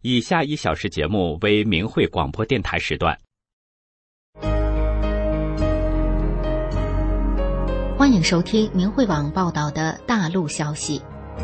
以下1小时节目为明慧广播电台时段。 欢迎收听明慧网报道的大陆消息。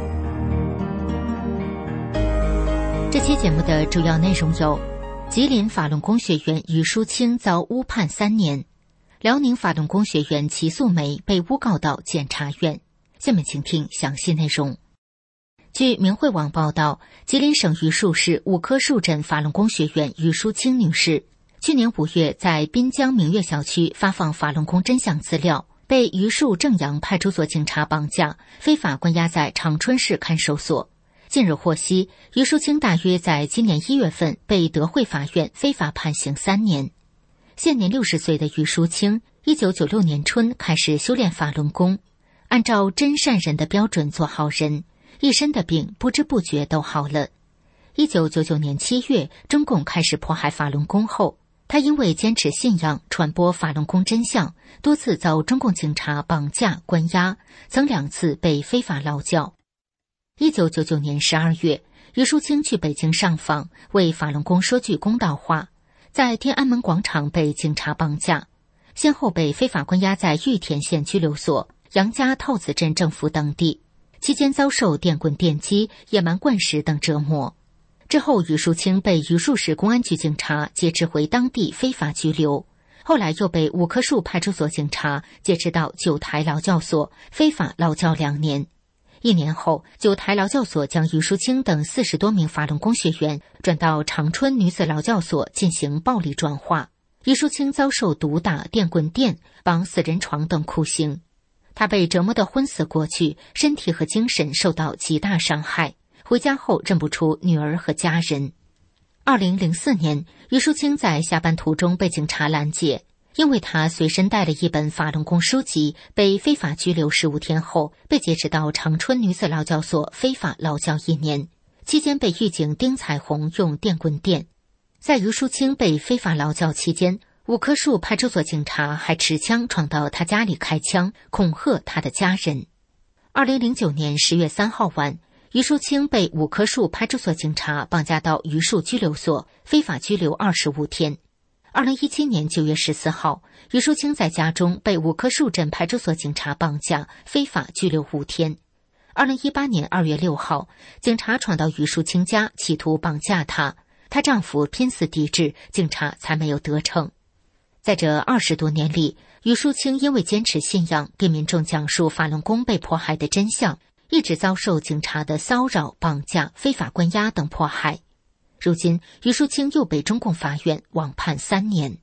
这期节目的主要内容有：吉林法轮功学员于淑清遭诬判3年，辽宁法轮功学员齐素梅被诬告到检察院。下面请听详细内容。据明慧网报道，吉林省榆树市五棵树镇法轮功学员于淑清女士，去年5月在滨江明月小区发放法轮功真相资料，被榆树正阳派出所警察绑架，非法关押在长春市看守所。近日获悉，于淑清大约在今年1月份被德惠法院非法判刑3年。现年60岁的于淑清，1996年春开始修炼法轮功，按照真善人的标准做好人，一身的病不知不觉都好了。1999年7月，中共开始迫害法轮功后，他因为坚持信仰、传播法轮功真相，多次遭中共警察绑架、关押，曾2次被非法劳教。1999年12月，于淑清去北京上访，为法轮功说句公道话，在天安门广场被警察绑架，先后被非法关押在玉田县拘留所、杨家套子镇政府等地，期间遭受电棍电击、野蛮灌食等折磨。之后，于淑清被榆树市公安局警察劫持回当地非法拘留，后来又被五棵树派出所警察劫持到九台劳教所非法劳教2年。1年后，九台劳教所将于淑清等40多名法轮功学员转到长春女子劳教所进行暴力转化。于淑清遭受毒打、电棍电、绑死人床等酷刑，她被折磨得昏死过去，身体和精神受到极大伤害。回家后认不出女儿和家人。2004年，于淑清在下班途中被警察拦截，因为她随身带了一本法轮功书籍，被非法拘留15天后，被劫持到长春女子劳教所非法劳教1年，期间被狱警丁彩虹用电棍电。在于淑清被非法劳教期间，五棵树派出所警察还持枪闯到她家里开枪，恐吓她的家人。2009年10月3号晚，于淑清被五棵树派出所警察绑架到榆树拘留所，非法拘留25天。2017年9月14号，于淑清在家中被五棵树镇派出所警察绑架，非法拘留5天。2018年2月6号，警察闯到于淑清家，企图绑架她，她丈夫拼死抵制，警察才没有得逞。在这20多年里，于淑清因为坚持信仰，给民众讲述法轮功被迫害的真相，一直遭受警察的骚扰、绑架、非法关押等迫害。如今，于淑清又被中共法院网判3年。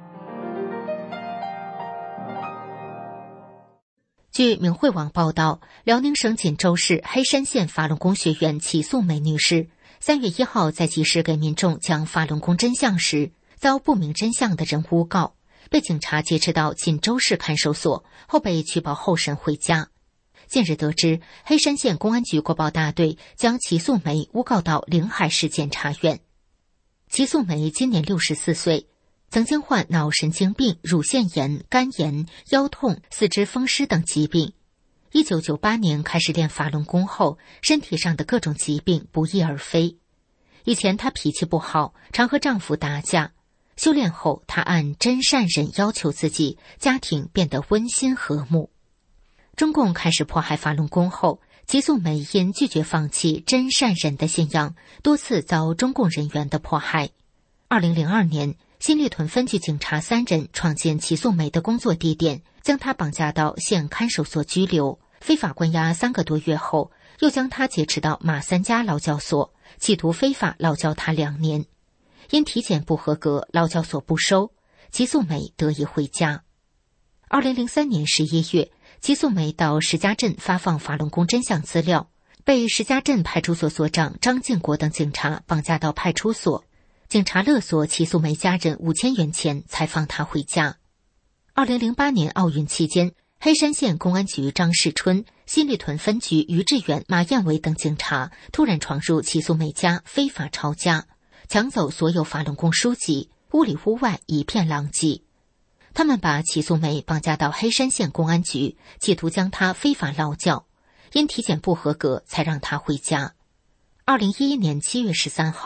据明慧网报道，辽宁省锦州市黑山县法轮功学员齐素梅女士3月1号在集市给民众讲法轮功真相时，遭不明真相的人诬告，被警察劫持到锦州市看守所，后被取保候审回家。近日得知，黑山县公安局国保大队将齐素梅诬告到临海市检察院。齐素梅今年64岁，曾经患脑神经病、乳腺炎、肝炎、腰痛、四肢风湿等疾病。1998年开始练法轮功后，身体上的各种疾病不翼而飞。以前她脾气不好，常和丈夫打架。修炼后，她按真善忍要求自己，家庭变得温馨和睦。中共开始迫害法轮功后，齐素梅因拒绝放弃真善忍的信仰，多次遭中共人员的迫害。2002年，新立屯分局警察3人闯进齐素梅的工作地点，将她绑架到县看守所拘留，非法关押3个多月后，又将她劫持到马三家劳教所，企图非法劳教她2年。因体检不合格，劳教所不收，齐素梅得以回家。2003年11月，齐素梅到石家镇发放法轮功真相资料，被石家镇派出所所长张建国等警察绑架到派出所，警察勒索齐素梅家人5000元钱才放她回家。2008年奥运期间，黑山县公安局张世春、新立屯分局于志远、马彦伟等警察突然闯入齐素梅家，非法抄家，抢走所有法轮功书籍，屋里屋外一片狼藉。他们把齐素梅绑架到黑山县公安局，企图将她非法劳教，因体检不合格才让她回家。2011年7月13号，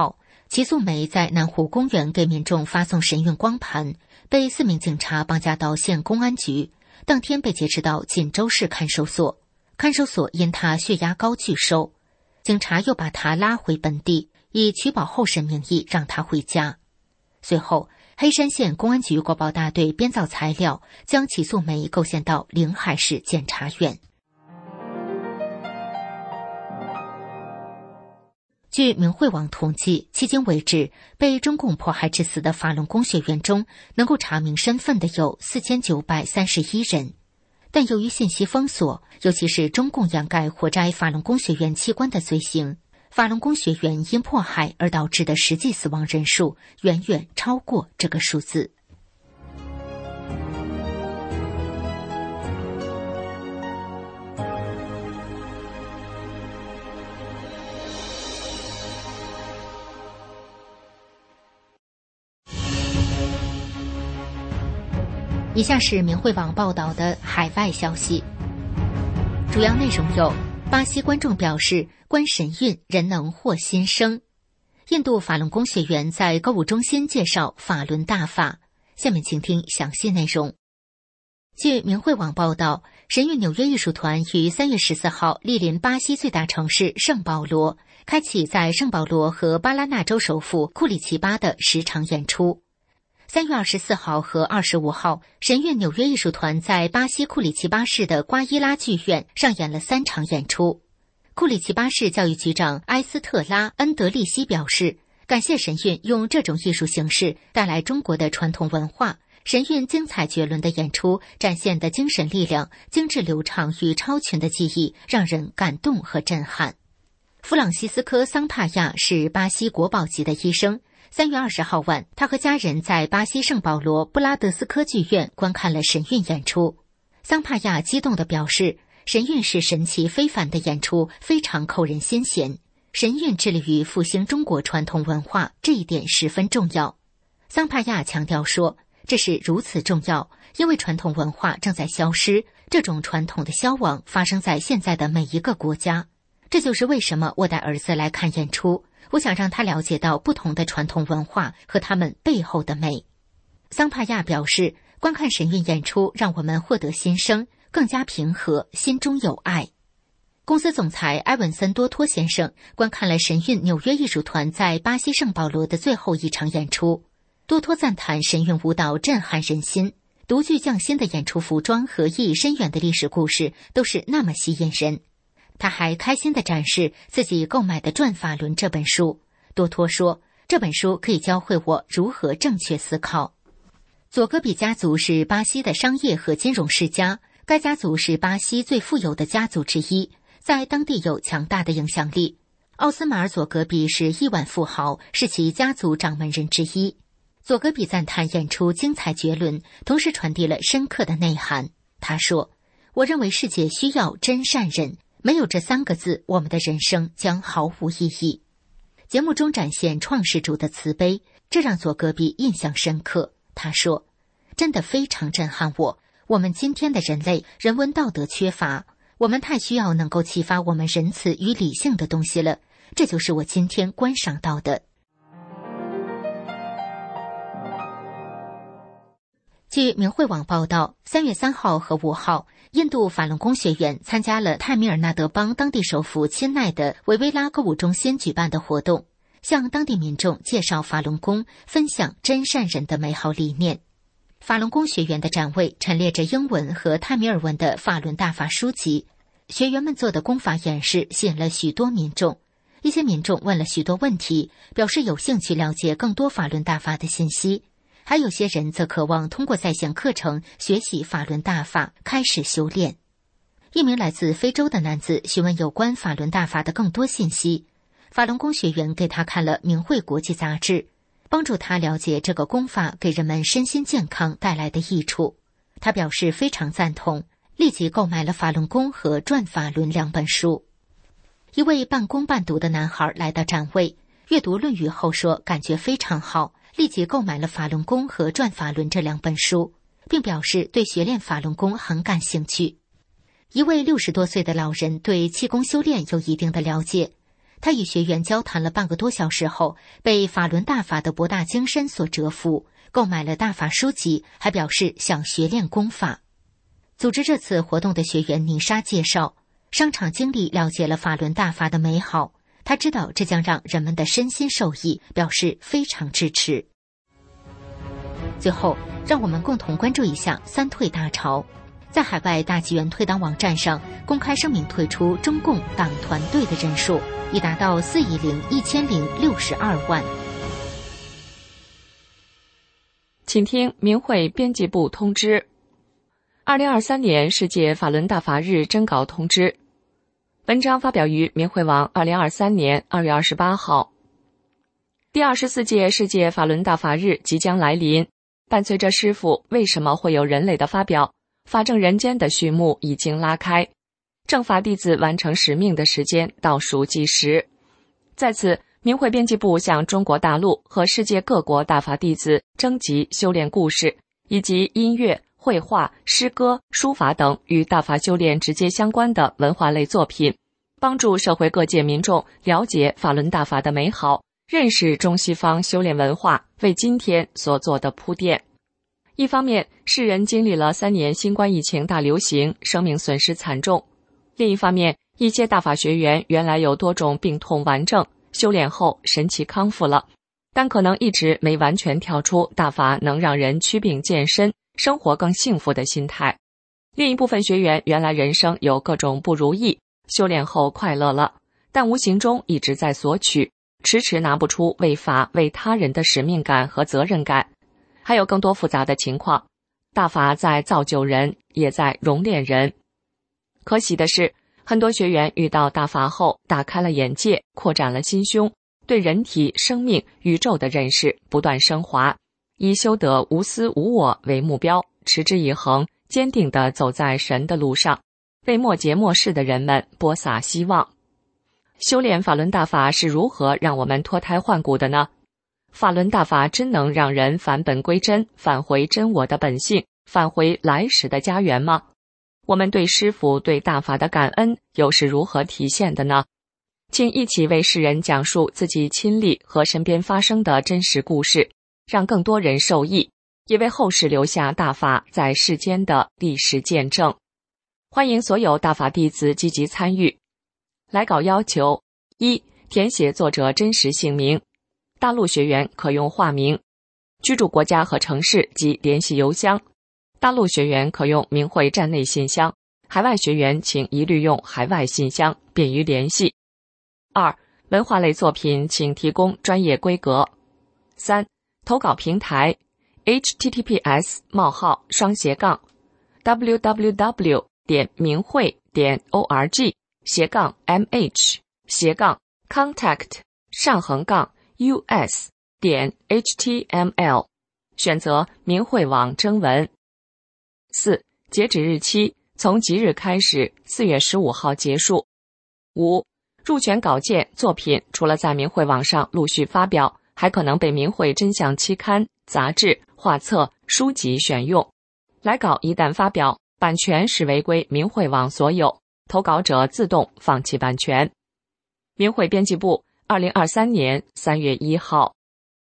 齐素梅在南湖公园给民众发送神韵光盘，被4名警察绑架到县公安局，当天被劫持到锦州市看守所。看守所因他血压高拒收，警察又把他拉回本地，以取保候审名义让他回家。随后，黑山县公安局国保大队编造材料，将齐素梅构陷到临海市检察院。据明慧网统计，迄今为止，被中共迫害致死的法轮功学员中，能够查明身份的有4931人。但由于信息封锁，尤其是中共掩盖活摘法轮功学员器官的罪行，法轮功学员因迫害而导致的实际死亡人数远远超过这个数字。以下是明慧网报道的海外消息，主要内容有：巴西观众表示观神韵人能获新生；印度法轮功学员在购物中心介绍法轮大法。下面请听详细内容。据明慧网报道，神韵纽约艺术团于3月14号莅临巴西最大城市圣保罗，开启在圣保罗和巴拉那州首府库里奇巴的10场演出。3月24号和25号，神韵纽约艺术团在巴西库里奇巴市的瓜伊拉剧院上演了3场演出。库里奇巴市教育局长埃斯特拉·恩德利希表示，感谢神韵用这种艺术形式带来中国的传统文化。神韵精彩绝伦的演出展现的精神力量、精致流畅与超群的技艺，让人感动和震撼。弗朗西斯科·桑帕亚是巴西国宝级的医生。3月20号晚，他和家人在巴西圣保罗布拉德斯科剧院观看了神韵演出。桑帕亚激动地表示，神韵是神奇非凡的演出，非常扣人心弦。神韵致力于复兴中国传统文化，这一点十分重要。桑帕亚强调说，这是如此重要，因为传统文化正在消失，这种传统的消亡发生在现在的每一个国家。这就是为什么我带儿子来看演出，我想让他了解到不同的传统文化和他们背后的美。桑帕亚表示，观看神韵演出让我们获得新生，更加平和，心中有爱。公司总裁埃文森多托先生观看了神韵纽约艺术团在巴西圣保罗的最后一场演出。多托赞叹神韵舞蹈震撼人心，独具匠心的演出服装和意义深远的历史故事都是那么吸引人。他还开心地展示自己购买的《转法轮》这本书。多托说，这本书可以教会我如何正确思考。佐戈比家族是巴西的商业和金融世家，该家族是巴西最富有的家族之一，在当地有强大的影响力。奥斯马尔·佐戈比是亿万富豪，是其家族掌门人之一。佐戈比赞叹演出精彩绝伦，同时传递了深刻的内涵。他说，我认为世界需要真善忍，没有这3个字，我们的人生将毫无意义。节目中展现创世主的慈悲，这让佐戈比印象深刻。他说，真的非常震撼我。我们今天的人类人文道德缺乏，我们太需要能够启发我们仁慈与理性的东西了。这就是我今天观赏到的。据明慧网报道，3月3号和5号，印度法轮功学员参加了泰米尔纳德邦当地首府钦奈的维维拉购物中心举办的活动，向当地民众介绍法轮功，分享真善忍的美好理念。法轮功学员的展位陈列着英文和泰米尔文的法轮大法书籍，学员们做的功法演示吸引了许多民众。一些民众问了许多问题，表示有兴趣了解更多法轮大法的信息。还有些人则渴望通过在线课程学习法轮大法，开始修炼。一名来自非洲的男子询问有关法轮大法的更多信息，法轮功学员给他看了《明慧国际》杂志，帮助他了解这个功法给人们身心健康带来的益处。他表示非常赞同，立即购买了《法轮功》和《转法轮》2本书。一位半工半读的男孩来到展位，阅读《论语》后说感觉非常好，立即购买了《法轮功》和《转法轮》这2本书，并表示对学练法轮功很感兴趣。一位60多岁的老人对气功修炼有一定的了解， 他与学员交谈了半个多小时后，被法轮大法的博大精深所折服，购买了大法书籍，还表示想学练功法。组织这次活动的学员妮莎介绍，商场经理了解了法轮大法的美好，他知道这将让人们的身心受益，表示非常支持。最后，让我们共同关注一下三退大潮。在海外大纪元退党网站上公开声明退出中共党团队的人数已达到41062万。 请听明慧编辑部通知：2023年世界法轮大法日征稿通知。文章发表于明慧网2023年2月28号。第24届世界法轮大法日即将来临，伴随着师父为什么会有人类的发表，法正人间的序幕已经拉开，正法弟子完成使命的时间倒数计时。在此，明慧编辑部向中国大陆和世界各国大法弟子征集修炼故事，以及音乐、绘画、诗歌、书法等与大法修炼直接相关的文化类作品，帮助社会各界民众了解法轮大法的美好，认识中西方修炼文化为今天所做的铺垫。一方面，世人经历了3年新冠疫情大流行，生命损失惨重；另一方面，一些大法学员原来有多种病痛顽症，修炼后神奇康复了，但可能一直没完全跳出大法能让人祛病健身、生活更幸福的心态。另一部分学员原来人生有各种不如意，修炼后快乐了，但无形中一直在索取，迟迟拿不出为法为他人的使命感和责任感。还有更多复杂的情况，大法在造就人，也在熔炼人。可喜的是，很多学员遇到大法后打开了眼界，扩展了心胸，对人体、生命、宇宙的认识不断升华，以修得无私无我为目标，持之以恒，坚定地走在神的路上，为末节末世的人们播撒希望。修炼法轮大法是如何让我们脱胎换骨的呢？法轮大法真能让人返本归真，返回真我的本性，返回来时的家园吗？我们对师父、对大法的感恩又是如何体现的呢？请一起为世人讲述自己亲历和身边发生的真实故事，让更多人受益，也为后世留下大法在世间的历史见证。欢迎所有大法弟子积极参与。来稿要求： 1. 填写作者真实姓名，大陆学员可用化名，居住国家和城市及联系邮箱，大陆学员可用明慧站内信箱，海外学员请一律用海外信箱，便于联系。2. 文化类作品请提供专业规格。3. 投稿平台 https://www.明慧.org/contact-us.html 选择明慧网征文。4. 截止日期从即日开始，4月15号结束。5. 入选稿件作品除了在明慧网上陆续发表，还可能被明慧真相期刊、杂志、画册、书籍选用。来稿一旦发表，版权视为归明慧网所有，投稿者自动放弃版权。明慧编辑部2023年3月1号。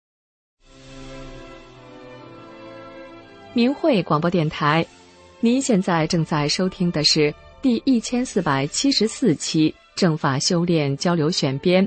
明慧广播电台，您现在正在收听的是第1474期正法修炼交流选编。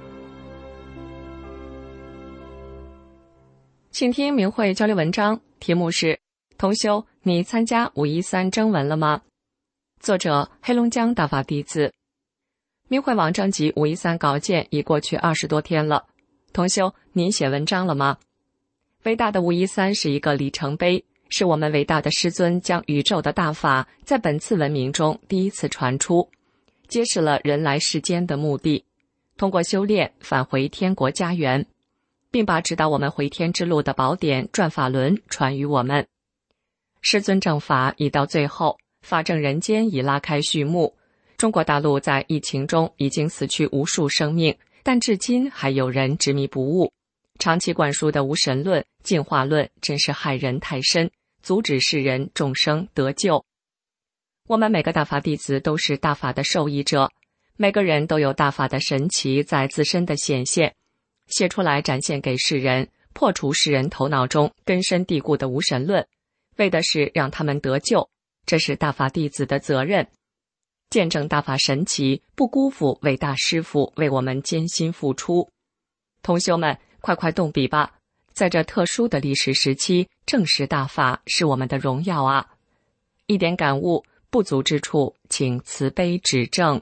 请听明慧交流文章，题目是同修，你参加513征文了吗？作者黑龙江大法弟子。明慧网征集513稿件已过去20多天了，同修，您写文章了吗？伟大的513是一个里程碑，是我们伟大的师尊将宇宙的大法在本次文明中第一次传出，揭示了人来世间的目的，通过修炼返回天国家园，并把指导我们回天之路的宝典转法轮传于我们。师尊正法已到最后，法正人间已拉开序幕。中国大陆在疫情中已经死去无数生命，但至今还有人执迷不悟。长期灌输的无神论、进化论真是害人太深，阻止世人众生得救。我们每个大法弟子都是大法的受益者， 每个人都有大法的神奇在自身的显现，写出来展现给世人，破除世人头脑中根深蒂固的无神论，为的是让他们得救，这是大法弟子的责任。见证大法神奇，不辜负伟大师父为我们艰辛付出。同修们，快快动笔吧！在这特殊的历史时期，证实大法是我们的荣耀啊！一点感悟，不足之处，请慈悲指正。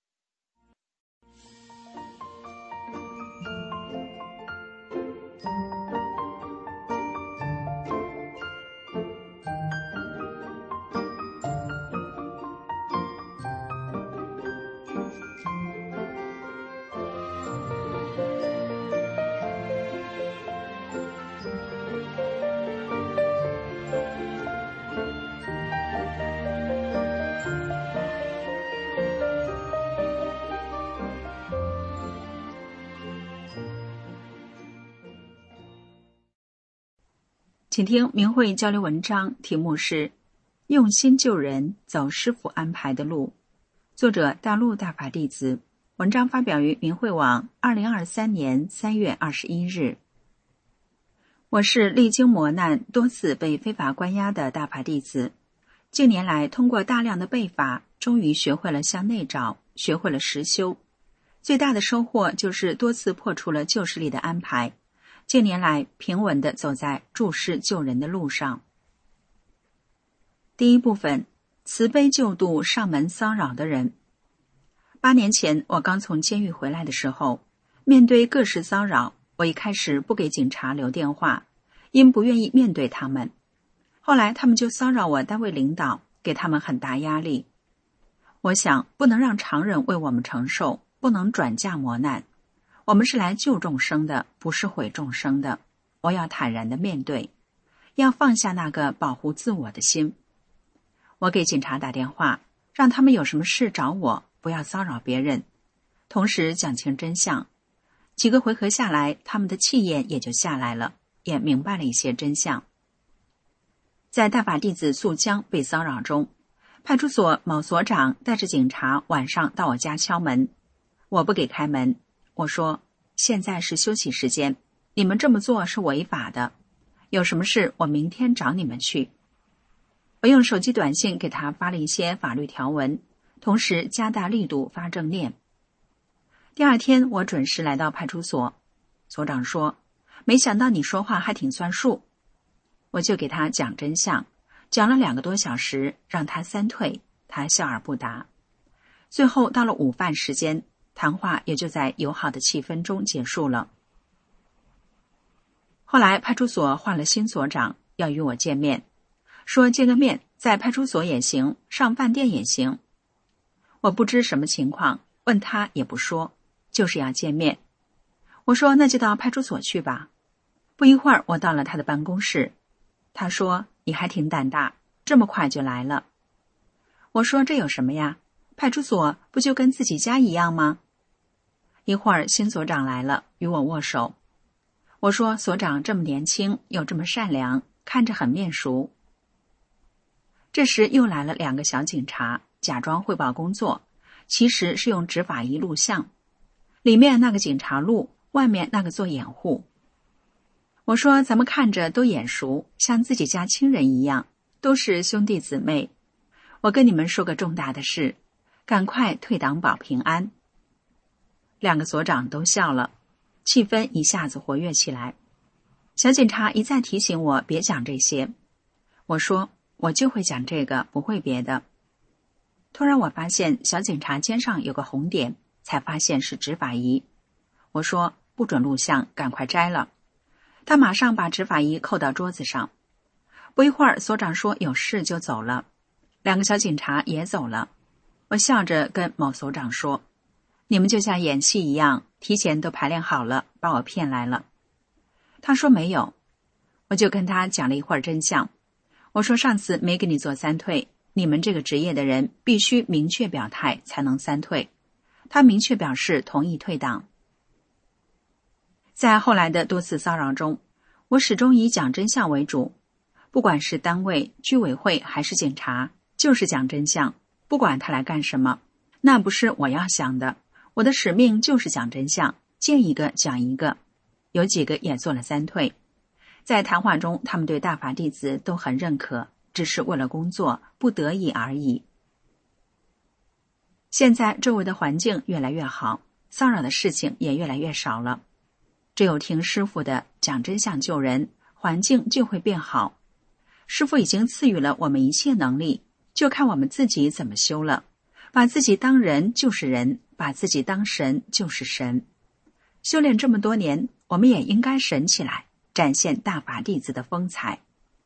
请听明慧交流文章，题目是用心救人，走师父安排的路，作者大陆大法弟子，文章发表于明慧网2023年3月21日。我是历经磨难，多次被非法关押的大法弟子，近年来通过大量的背法，终于学会了向内找，学会了实修。最大的收获就是多次破除了旧势力的安排，近年来平稳地走在助师救人的路上。第一部分，慈悲救度上门骚扰的人。8年前我刚从监狱回来的时候，面对各式骚扰，我一开始不给警察留电话，因不愿意面对他们。后来他们就骚扰我单位领导，给他们很大压力。我想不能让常人为我们承受，不能转嫁磨难。我们是来救众生的，不是毁众生的。我要坦然地面对，要放下那个保护自我的心。我给警察打电话，让他们有什么事找我，不要骚扰别人，同时讲清真相。几个回合下来，他们的气焰也就下来了，也明白了一些真相。在大法弟子素江被骚扰中，派出所某所长带着警察晚上到我家敲门，我不给开门。我说，现在是休息时间，你们这么做是违法的，有什么事我明天找你们去。我用手机短信给他发了一些法律条文，同时加大力度发正念。第二天我准时来到派出所，所长说，没想到你说话还挺算数。我就给他讲真相，讲了2个多小时，让他3退，他笑而不答。最后到了午饭时间，谈话也就在友好的气氛中结束了。后来派出所换了新所长，要与我见面，说见个面，在派出所也行，上饭店也行。我不知什么情况，问他也不说，就是要见面。我说那就到派出所去吧。不一会儿我到了他的办公室，他说你还挺胆大，这么快就来了。我说这有什么呀，派出所不就跟自己家一样吗？一会儿新所长来了，与我握手。我说所长这么年轻，又这么善良，看着很面熟。这时又来了2个小警察，假装汇报工作，其实是用执法仪录像，里面那个警察录，外面那个做掩护。我说咱们看着都眼熟，像自己家亲人一样，都是兄弟姊妹。我跟你们说个重大的事，赶快退党保平安。2个所长都笑了，气氛一下子活跃起来。小警察一再提醒我别讲这些，我说我就会讲这个，不会别的。突然我发现小警察肩上有个红点，才发现是执法仪。我说不准录像，赶快摘了。他马上把执法仪扣到桌子上。不一会儿所长说有事就走了，2个小警察也走了。我笑着跟某所长说，你们就像演戏一样，提前都排练好了，把我骗来了。他说没有。我就跟他讲了一会儿真相。我说上次没给你做3退，你们这个职业的人必须明确表态才能3退。他明确表示同意退党。在后来的多次骚扰中，我始终以讲真相为主，不管是单位、居委会还是警察，就是讲真相，不管他来干什么， 那不是我要想的，我的使命就是讲真相，见一个讲一个。有几个也做了3退。在谈话中，他们对大法弟子都很认可，只是为了工作，不得已而已。现在周围的环境越来越好，骚扰的事情也越来越少了。只有听师父的讲真相救人，环境就会变好。师父已经赐予了我们一切能力，就看我们自己怎么修了。把自己当人就是人，把自己当神就是神。修炼这么多年，我们也应该神起来，展现大法弟子的风采。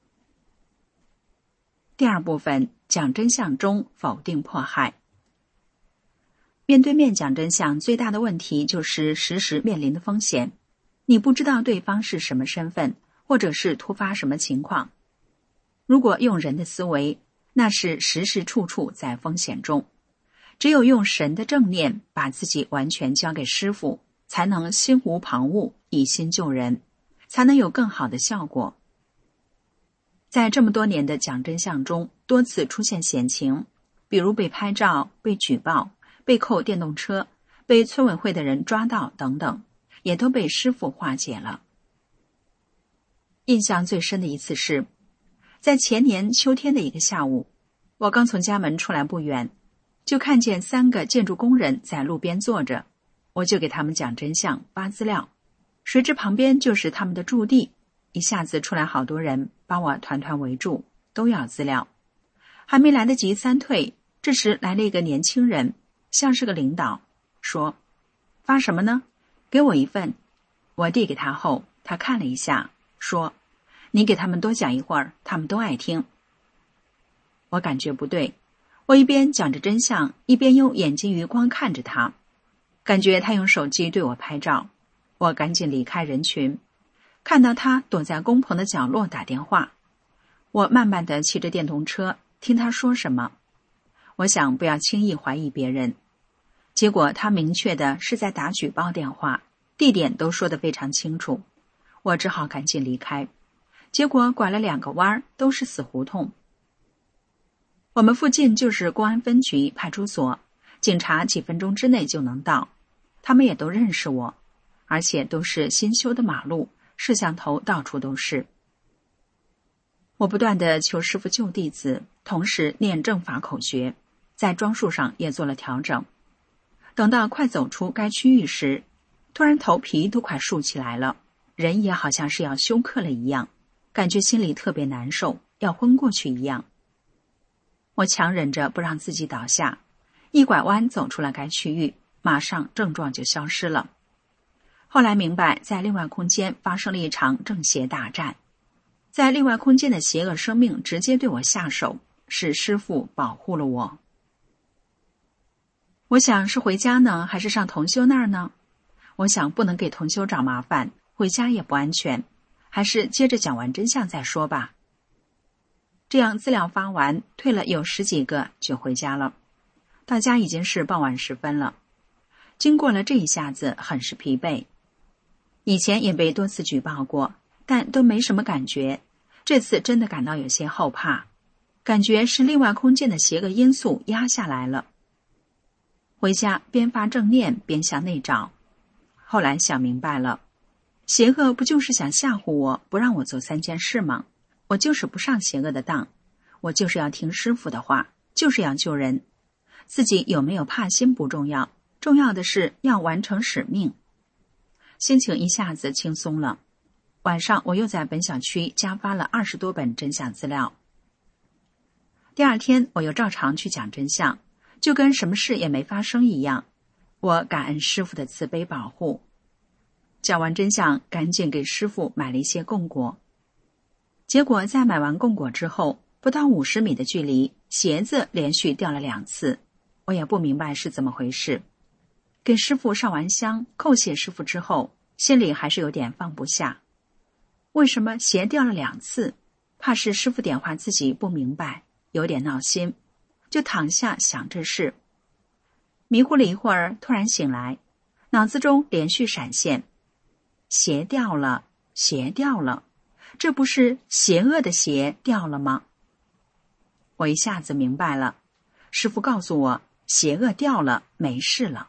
第2部分，讲真相中否定迫害。面对面讲真相最大的问题就是时时面临的风险。你不知道对方是什么身份，或者是突发什么情况。如果用人的思维，那是时时处处在风险中。只有用神的正念把自己完全交给师父，才能心无旁骛，一心救人，才能有更好的效果。在这么多年的讲真相中，多次出现险情，比如被拍照、被举报、被扣电动车、被村委会的人抓到等等，也都被师父化解了。印象最深的一次是，在前年秋天的一个下午，我刚从家门出来不远，就看见3个建筑工人在路边坐着，我就给他们讲真相、发资料，谁知旁边就是他们的驻地，一下子出来好多人，把我团团围住，都要资料。还没来得及3退，这时来了一个年轻人，像是个领导，说：“发什么呢？给我一份。”我递给他后，他看了一下，说：“你给他们多讲一会儿，他们都爱听。”我感觉不对，我一边讲着真相，一边用眼睛余光看着他，感觉他用手机对我拍照。我赶紧离开人群，看到他躲在工棚的角落打电话。我慢慢地骑着电动车，听他说什么。我想不要轻易怀疑别人，结果他明确的是在打举报电话，地点都说得非常清楚。我只好赶紧离开，结果拐了2个弯，都是死胡同。我们附近就是公安分局、派出所，警察几分钟之内就能到，他们也都认识我，而且都是新修的马路，摄像头到处都是。我不断地求师父救弟子，同时念正法口诀，在装束上也做了调整。等到快走出该区域时，突然头皮都快竖起来了，人也好像是要休克了一样，感觉心里特别难受，要昏过去一样。我强忍着不让自己倒下，一拐弯走出了该区域，马上症状就消失了。后来明白，在另外空间发生了一场正邪大战，在另外空间的邪恶生命直接对我下手，是师父保护了我。我想是回家呢，还是上同修那儿呢？我想不能给同修找麻烦，回家也不安全，还是接着讲完真相再说吧。这样资料发完，退了有10几个就回家了。到家已经是傍晚时分了。经过了这一下子，很是疲惫。以前也被多次举报过，但都没什么感觉。这次真的感到有些后怕，感觉是另外空间的邪恶因素压下来了。回家边发正念边向内找，后来想明白了，邪恶不就是想吓唬我，不让我做3件事吗？我就是不上邪恶的当，我就是要听师父的话，就是要救人。自己有没有怕心不重要，重要的是要完成使命。心情一下子轻松了。晚上我又在本小区加发了20多本真相资料。第2天我又照常去讲真相，就跟什么事也没发生一样。我感恩师父的慈悲保护。讲完真相，赶紧给师父买了一些供果。结果在买完供果之后，不到50米的距离，鞋子连续掉了2次，我也不明白是怎么回事。给师父上完香，叩谢师父之后，心里还是有点放不下。为什么鞋掉了2次？怕是师父点化自己不明白，有点闹心，就躺下想这事。迷糊了一会儿，突然醒来，脑子中连续闪现：鞋掉了，鞋掉了，这不是邪恶的邪掉了吗？我一下子明白了，师父告诉我， 邪恶掉了，没事了。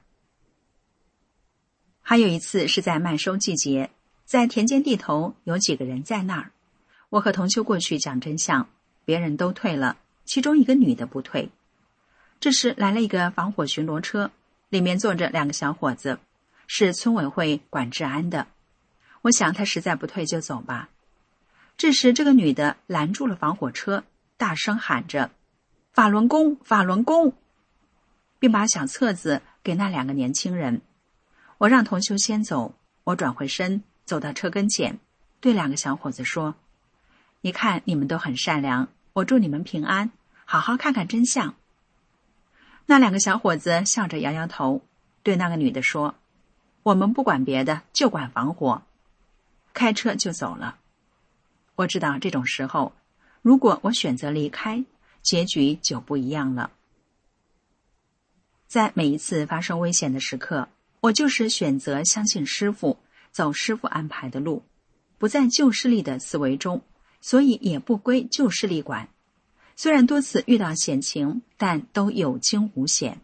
还有一次是在麦收季节，在田间地头有几个人在那儿，我和同修过去讲真相，别人都退了，其中一个女的不退。这时来了一个防火巡逻车，里面坐着2个小伙子，是村委会管治安的。我想他实在不退就走吧。这时这个女的拦住了防火车，大声喊着法轮功，法轮功，并把小册子给那2个年轻人。我让同修先走，我转回身走到车跟前，对2个小伙子说，你看你们都很善良，我祝你们平安，好好看看真相。那2个小伙子笑着摇摇头，对那个女的说，我们不管别的，就管防火，开车就走了。我知道这种时候，如果我选择离开，结局就不一样了。在每一次发生危险的时刻，我就是选择相信师父，走师父安排的路，不在旧势力的思维中，所以也不归旧势力管。虽然多次遇到险情，但都有惊无险。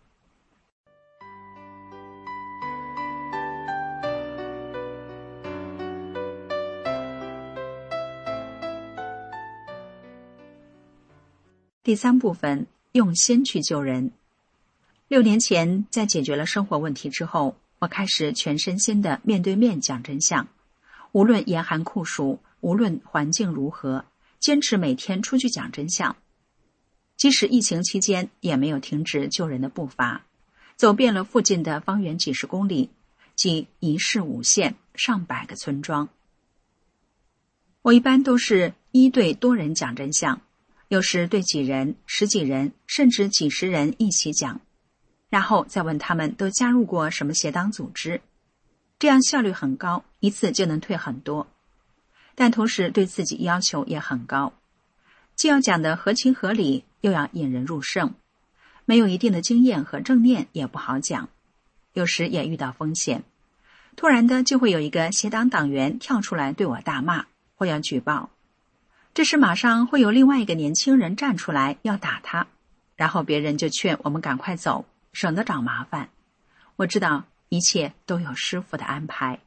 第3部分，用心去救人。6年前，在解决了生活问题之后，我开始全身心的面对面讲真相，无论严寒酷暑，无论环境如何，坚持每天出去讲真相。即使疫情期间，也没有停止救人的步伐，走遍了附近的方圆几十公里，即1市5县上百个村庄。我一般都是1对多人讲真相，有时对几人、10几人，甚至几十人一起讲，然后再问他们都加入过什么邪党组织，这样效率很高，一次就能退很多。但同时对自己要求也很高，既要讲得合情合理，又要引人入胜，没有一定的经验和正念也不好讲，有时也遇到风险，突然的就会有一个邪党党员跳出来对我大骂或要举报，这时马上会有另外一个年轻人站出来要打他，然后别人就劝我们赶快走，省得找麻烦。我知道一切都有师父的安排。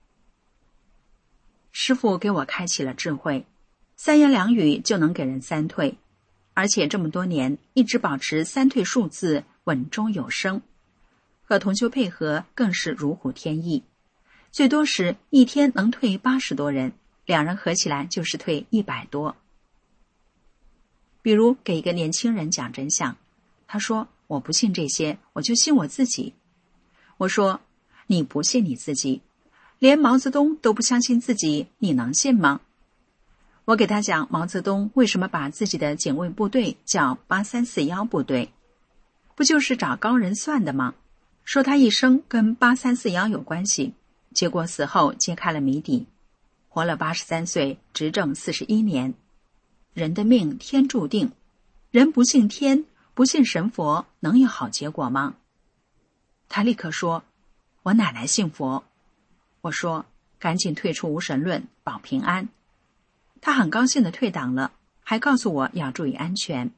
师父给我开启了智慧，3言2语就能给人3退，而且这么多年一直保持3退数字稳中有升，和同修配合更是如虎添翼，最多时一天能退80多人，2人合起来就是退100多。比如给一个年轻人讲真相，他说我不信这些，我就信我自己。我说你不信你自己，连毛泽东都不相信自己，你能信吗？我给他讲毛泽东为什么把自己的警卫部队叫8341部队，不就是找高人算的吗？说他一生跟8341有关系，结果死后揭开了谜底，活了83岁，执政41年。人的命天注定，人不信天，不信神佛，能有好结果吗？他立刻说，我奶奶信佛。我说赶紧退出无神论，保平安。他很高兴地退党了，还告诉我要注意安全。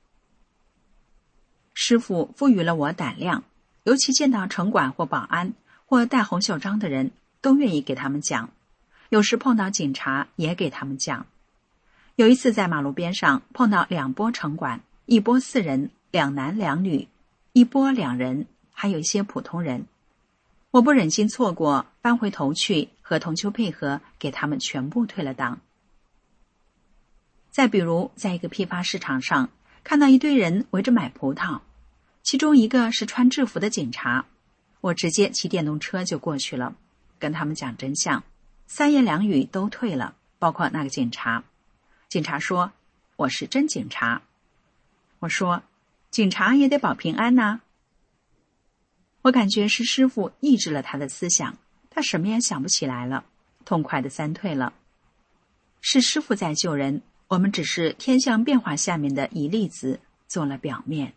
师父赋予了我胆量，尤其见到城管或保安或戴红袖章的人，都愿意给他们讲，有时碰到警察也给他们讲。有一次在马路边上碰到2波城管，一波4人，2男2女，一波2人，还有一些普通人。我不忍心错过，翻回头去和同修配合，给他们全部退了党。再比如在一个批发市场上，看到一堆人围着买葡萄，其中一个是穿制服的警察，我直接骑电动车就过去了，跟他们讲真相，3言2语都退了，包括那个警察。警察说我是真警察。我说警察也得保平安呐。我感觉是师父抑制了他的思想，他什么也想不起来了，痛快的3退了。是师父在救人，我们只是天象变化下面的一粒子，做了表面。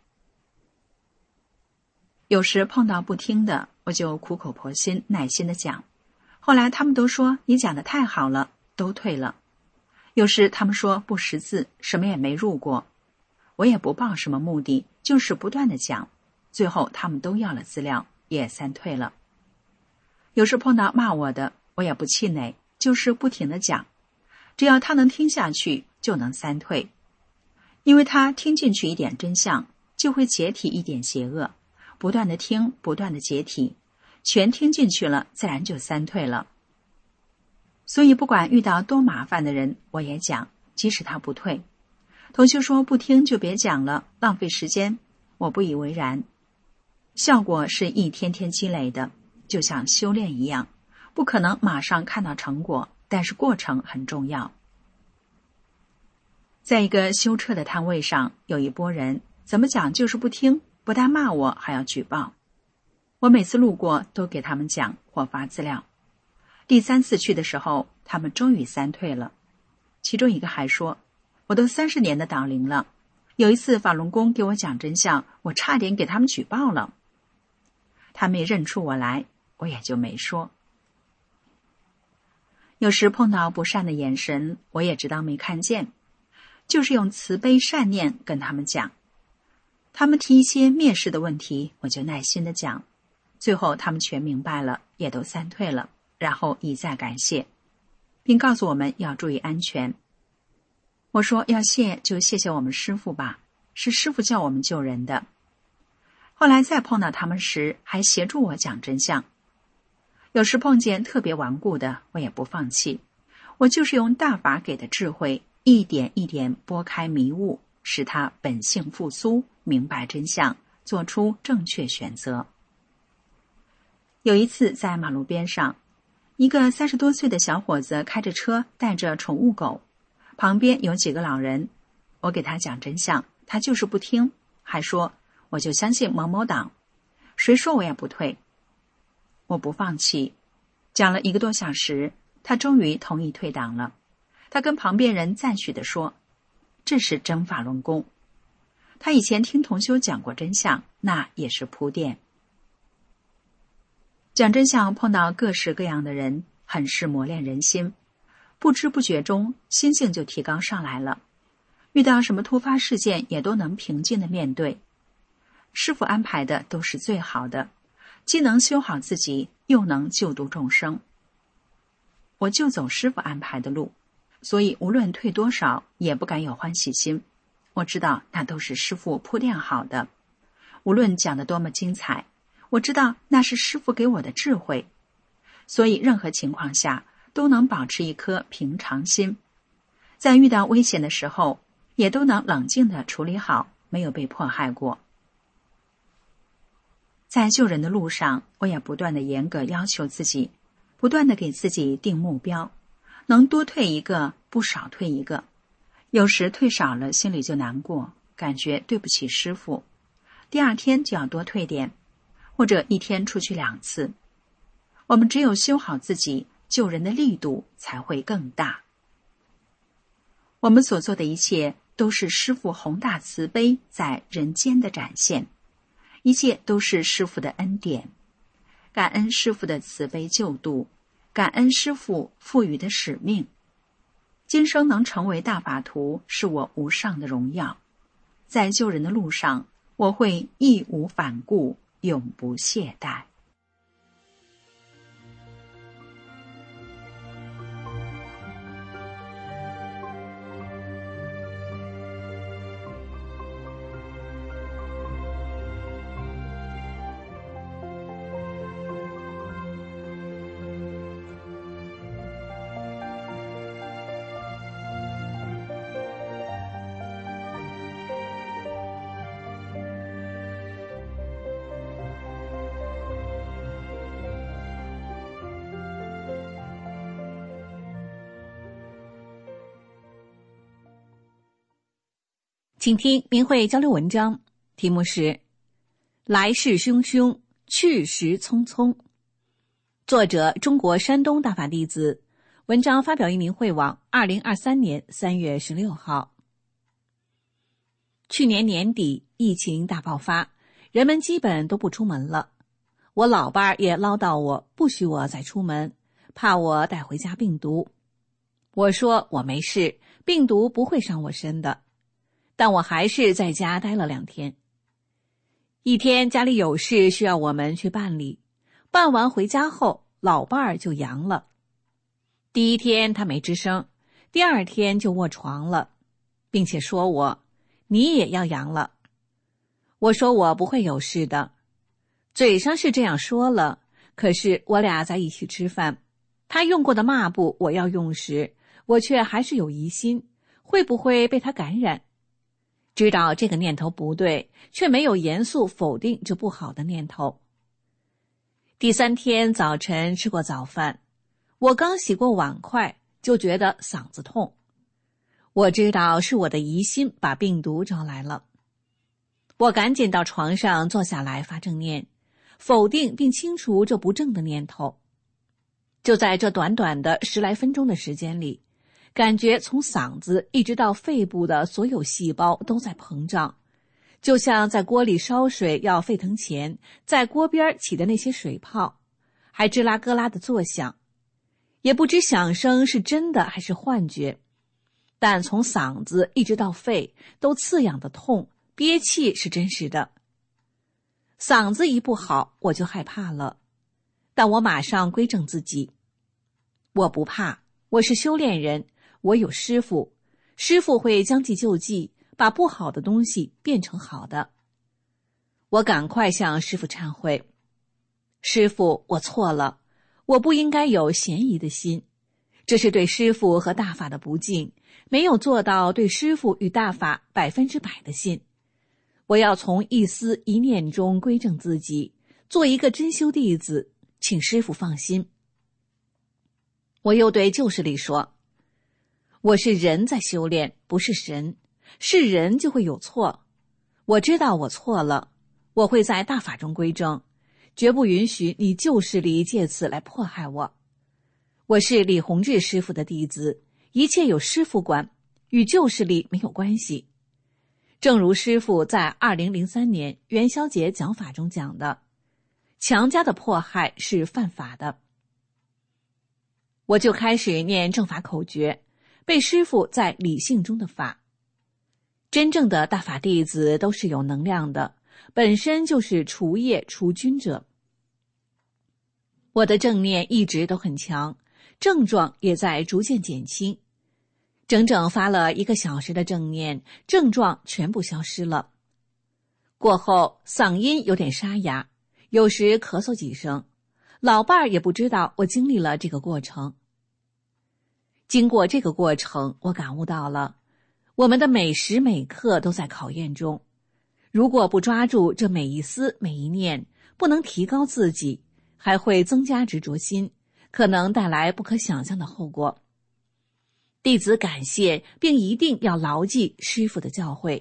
有时碰到不听的，我就苦口婆心耐心的讲，后来他们都说你讲得太好了，都退了。有时他们说不识字，什么也没入过，我也不抱什么目的，就是不断的讲， 最后他们都要了资料，也删退了。有时碰到骂我的，我也不气馁，就是不停地讲，只要他能听下去，就能删退。因为他听进去一点真相，就会解体一点邪恶，不断地听，不断地解体，全听进去了，自然就删退了。所以不管遇到多麻烦的人，我也讲，即使他不退。同学说不听就别讲了，浪费时间，我不以为然。效果是一天天积累的，就像修炼一样，不可能马上看到成果，但是过程很重要。在一个修车的摊位上，有一拨人怎么讲就是不听，不但骂我，还要举报。我每次路过都给他们讲或发资料。第3次去的时候，他们终于删退了。其中一个还说，我都30年的党龄了，有一次法轮功给我讲真相，我差点给他们举报了。他们也认出我来，我也就没说。有时碰到不善的眼神，我也知道没看见，就是用慈悲善念跟他们讲。他们提一些蔑视的问题，我就耐心地讲，最后他们全明白了，也都删退了，然后一再感谢，并告诉我们要注意安全。我说要谢就谢谢我们师父吧，是师父叫我们救人的。后来再碰到他们时，还协助我讲真相。有时碰见特别顽固的，我也不放弃，我就是用大法给的智慧，一点一点拨开迷雾，使他本性复苏，明白真相，做出正确选择。有一次在马路边上，一个30多岁的小伙子开着车，带着宠物狗，旁边有几个老人，我给他讲真相，他就是不听，还说我就相信某某党，谁说我也不退。我不放弃，讲了1个多小时，他终于同意退党了。他跟旁边人赞许地说，这是真法轮功。他以前听同修讲过真相，那也是铺垫。讲真相碰到各式各样的人，很是磨练人心，不知不觉中心性就提高上来了，遇到什么突发事件也都能平静地面对。师父安排的都是最好的，既能修好自己，又能救度众生。我就走师父安排的路，所以无论退多少，也不敢有欢喜心。我知道那都是师父铺垫好的，无论讲得多么精彩，我知道那是师父给我的智慧，所以任何情况下都能保持一颗平常心，在遇到危险的时候，也都能冷静地处理好，没有被迫害过。在救人的路上，我也不断地严格要求自己，不断地给自己定目标，能多退一个不少退一个。有时退少了心里就难过，感觉对不起师父，第2天就要多退点，或者1天出去2次。我们只有修好自己，救人的力度才会更大。我们所做的一切都是师父宏大慈悲在人间的展现，一切都是师父的恩典，感恩师父的慈悲救度，感恩师父赋予的使命。今生能成为大法徒，是我无上的荣耀。在救人的路上，我会义无反顾，永不懈怠。 请听明慧交流文章，题目是来势汹汹，去时匆匆。作者中国山东大法弟子，文章发表于明慧网2023年3月16号。去年年底疫情大爆发，人们基本都不出门了。我老伴也唠叨我不许我再出门，怕我带回家病毒。我说我没事，病毒不会上我身的。但我还是在家待了2天。 一天家里有事需要我们去办理，办完回家后，老伴儿就阳了。第一天他没吱声，第二天就卧床了，并且说你也要阳了。我说我不会有事的，嘴上是这样说了，可是我俩在一起吃饭，他用过的抹布我要用时，我却还是有疑心，会不会被他感染？知道这个念头不对，却没有严肃否定这不好的念头。第三天早晨吃过早饭，我刚洗过碗筷，就觉得嗓子痛。我知道是我的疑心把病毒招来了。我赶紧到床上坐下来发正念，否定并清除这不正的念头。就在这短短的10来分钟的时间里，感觉从嗓子一直到肺部的所有细胞都在膨胀，就像在锅里烧水要沸腾前，在锅边起的那些水泡，还吱啦咯啦的作响。也不知响声是真的还是幻觉，但从嗓子一直到肺都刺痒的痛，憋气是真实的。嗓子一不好，我就害怕了，但我马上规正自己。我不怕，我是修炼人，我有师父，师父会将计就计，把不好的东西变成好的。我赶快向师父忏悔，师父，我错了，我不应该有嫌疑的心，这是对师父和大法的不敬，没有做到对师父与大法100%的信。我要从一思一念中规正自己，做一个真修弟子，请师父放心。我又对旧势力说，我是人在修炼，不是神，是人就会有错。我知道我错了，我会在大法中归正，绝不允许你旧势力借此来迫害我。我是李洪志师父的弟子，一切有师父管，与旧势力没有关系。正如师父在2003年元宵节讲法中讲的，强加的迫害是犯法的。我就开始念正法口诀，背师父在理性中的法。真正的大法弟子都是有能量的，本身就是除业除菌者。我的正念一直都很强，症状也在逐渐减轻。整整发了1个小时的正念，症状全部消失了。过后嗓音有点沙哑，有时咳嗽几声，老伴儿也不知道我经历了这个过程。经过这个过程，我感悟到了，我们的每时每刻都在考验中。如果不抓住这每一思每一念，不能提高自己，还会增加执着心，可能带来不可想象的后果。弟子感谢，并一定要牢记师父的教诲。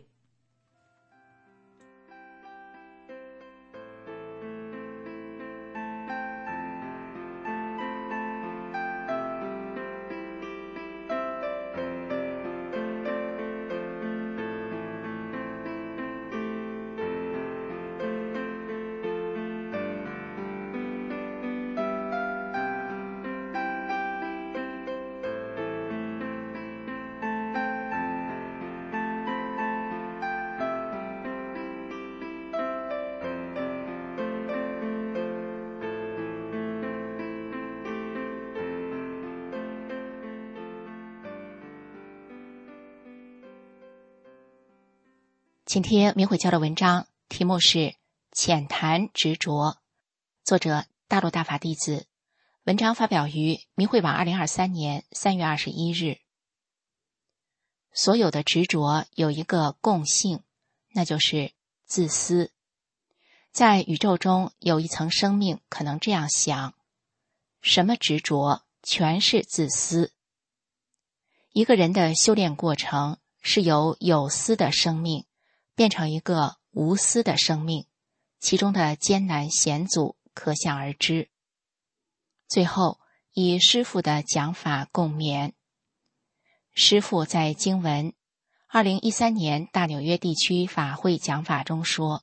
请听明慧教的文章，题目是《浅谈执着》，作者大陆大法弟子，文章发表于明慧网2023年3月21日。所有的执着有一个共性，那就是自私。在宇宙中有一层生命可能这样想，什么执着全是自私。一个人的修炼过程是由有私的生命变成一个无私的生命，其中的艰难险阻可想而知。最后以师父的讲法共勉。师父在经文2013年大纽约地区法会讲法中说，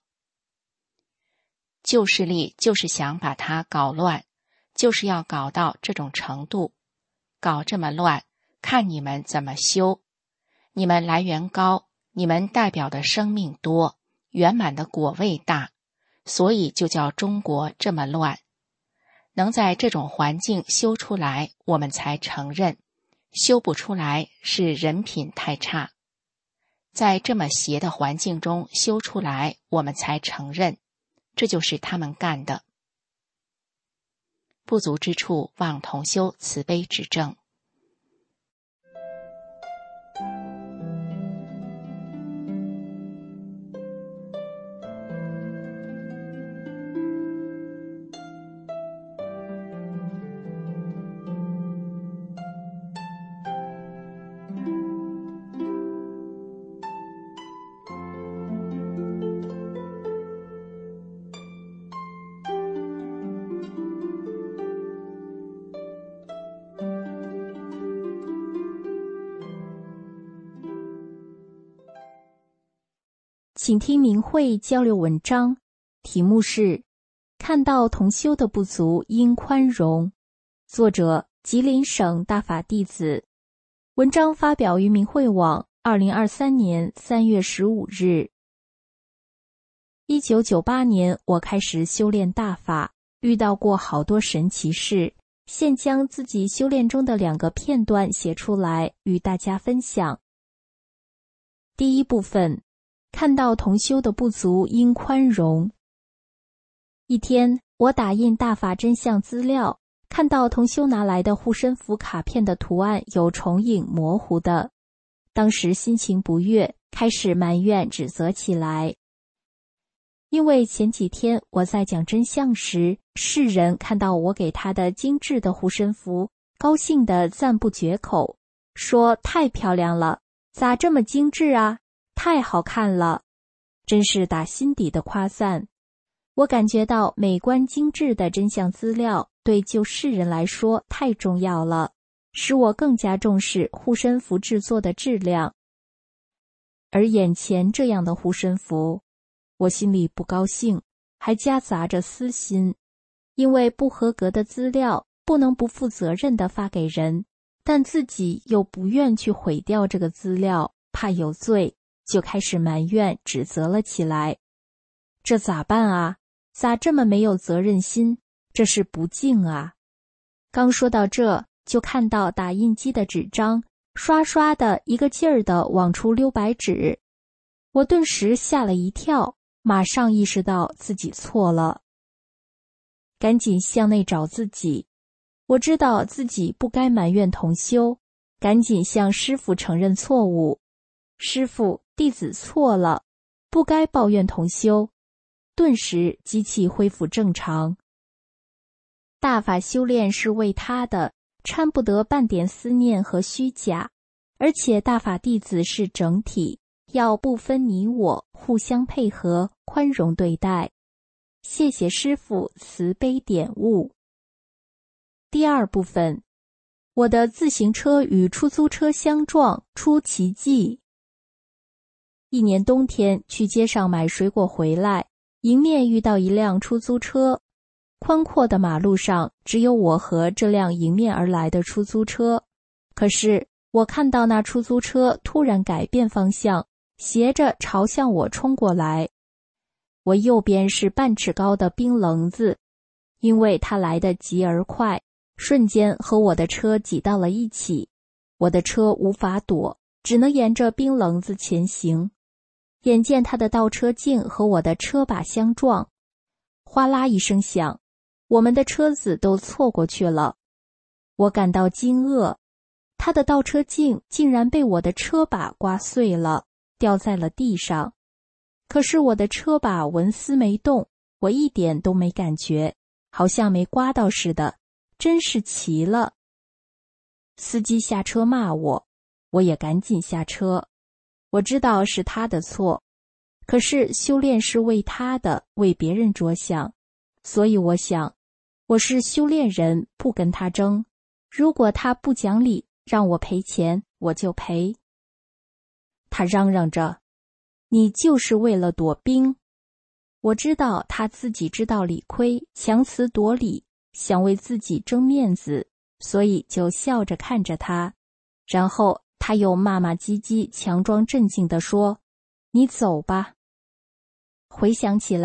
旧势力就是想把它搞乱，就是要搞到这种程度，搞这么乱，看你们怎么修。你们来源高，你们代表的生命多，圆满的果位大， 所以就叫中国这么乱。能在这种环境修出来，我们才承认；修不出来是人品太差。在这么邪的环境中修出来，我们才承认，这就是他们干的。不足之处，望同修慈悲指正。 请听明慧交流文章，题目是看到同修的不足应宽容，作者吉林省大法弟子。文章发表于明慧网2023年3月15日。1998年我开始修炼大法，遇到过好多神奇事，现将自己修炼中的2个片段写出来与大家分享。第一部分，看到同修的不足应宽容。一天，我打印大法真相资料，看到同修拿来的护身符卡片的图案有重影模糊的，当时心情不悦，开始埋怨指责起来。因为前几天我在讲真相时，世人看到我给他的精致的护身符，高兴地赞不绝口，说太漂亮了，咋这么精致啊？太好看了，真是打心底的夸赞。我感觉到美观精致的真相资料对就世人来说太重要了，使我更加重视护身符制作的质量。而眼前这样的护身符，我心里不高兴，还夹杂着私心，因为不合格的资料不能不负责任地发给人，但自己又不愿去毁掉这个资料，怕有罪，就开始埋怨指责了起来。这咋办啊？咋这么没有责任心？这是不敬啊！刚说到这，就看到打印机的纸张刷刷的一个劲儿地往出溜白纸，我顿时吓了一跳，马上意识到自己错了，赶紧向内找自己。我知道自己不该埋怨同修，赶紧向师父承认错误。师父，弟子错了，不该抱怨同修。顿时机器恢复正常。大法修炼是为他的，掺不得半点思念和虚假，而且大法弟子是整体，要不分你我，互相配合，宽容对待。谢谢师父慈悲点悟。第二部分，我的自行车与出租车相撞，出奇迹。一年冬天去街上买水果回来，迎面遇到一辆出租车，宽阔的马路上只有我和这辆迎面而来的出租车。可是我看到那出租车突然改变方向，斜着朝向我冲过来。我右边是半尺高的冰棱子，因为它来得急而快，瞬间和我的车挤到了一起。我的车无法躲，只能沿着冰棱子前行。眼见他的倒车镜和我的车把相撞，哗啦一声响，我们的车子都错过去了。我感到惊愕，他的倒车镜竟然被我的车把刮碎了，掉在了地上。可是我的车把纹丝没动，我一点都没感觉，好像没刮到似的，真是奇了。司机下车骂我，我也赶紧下车。我知道是他的错，可是修炼是为他的，为别人着想，所以我想，我是修炼人，不跟他争。如果他不讲理，让我赔钱，我就赔。他嚷嚷着，你就是为了躲兵。我知道他自己知道理亏，强词夺理，想为自己争面子，所以就笑着看着他，然后他又骂骂唧唧，强装镇静地说，你走吧。回想起来，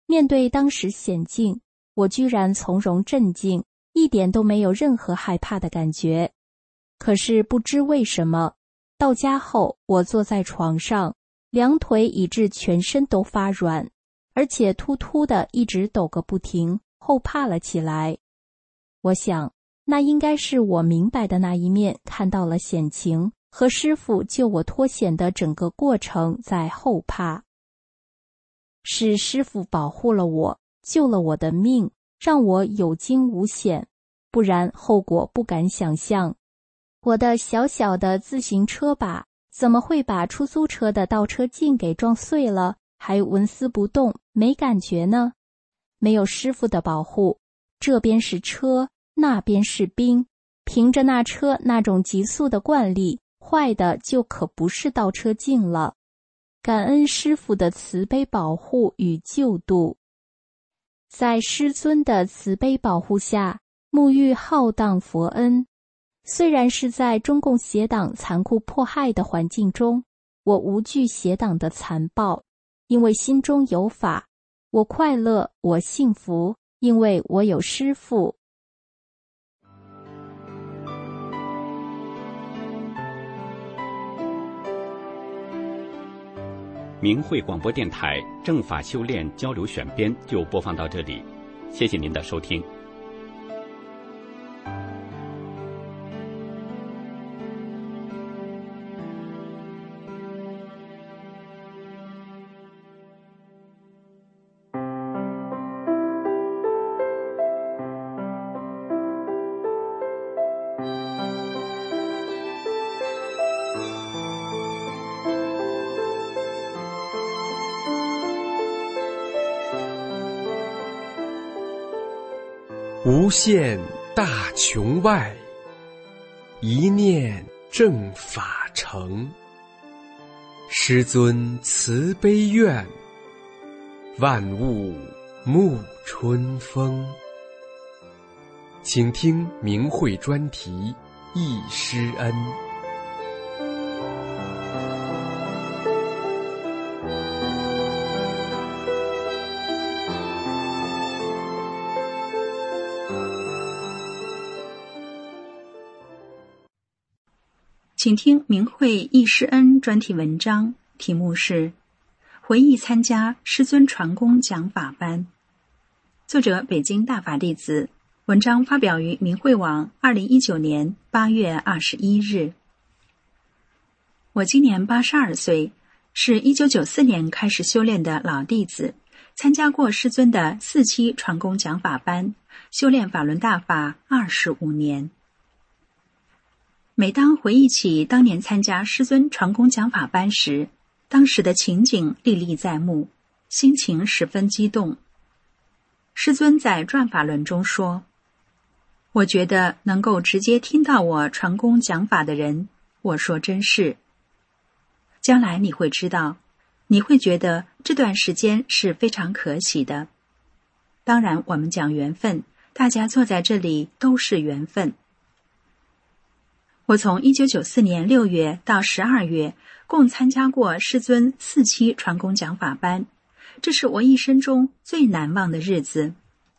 面对当时险境，我居然从容镇静，一点都没有任何害怕的感觉。可是不知为什么，到家后我坐在床上，两腿以致全身都发软，而且突突的一直抖个不停，后怕了起来。我想，那应该是我明白的那一面看到了险情，和师父救我脱险的整个过程在后怕。是师父保护了我，救了我的命，让我有惊无险，不然后果不敢想象。我的小小的自行车把怎么会把出租车的倒车镜给撞碎了，还纹丝不动，没感觉呢？没有师父的保护，这边是车，那边是冰，凭着那车那种急速的惯力，坏的就可不是倒车镜了。感恩师父的慈悲保护与救度。在师尊的慈悲保护下，沐浴浩荡佛恩。虽然是在中共邪党残酷迫害的环境中，我无惧邪党的残暴，因为心中有法。我快乐，我幸福，因为我有师父。 明慧广播电台正法修炼交流选编就播放到这里，谢谢您的收听。 无限大穹外，一念正法成。师尊慈悲愿，万物沐春风。请听明慧专题忆师恩。 请听明慧忆师恩专题文章，题目是回忆参加师尊传功讲法班，作者北京大法弟子，文章发表于明慧网2019年8月21日。我今年82岁，是1994年开始修炼的老弟子，参加过师尊的4期传功讲法班，修炼法轮大法25年。每当回忆起当年参加师尊传功讲法班时，当时的情景历历在目，心情十分激动。师尊在转法轮中说，我觉得能够直接听到我传功讲法的人，我说真是。将来你会知道，你会觉得这段时间是非常可喜的。当然我们讲缘分，大家坐在这里都是缘分。我从1994年6月到12月共参加过师尊4期传功讲法班，这是我一生中最难忘的日子。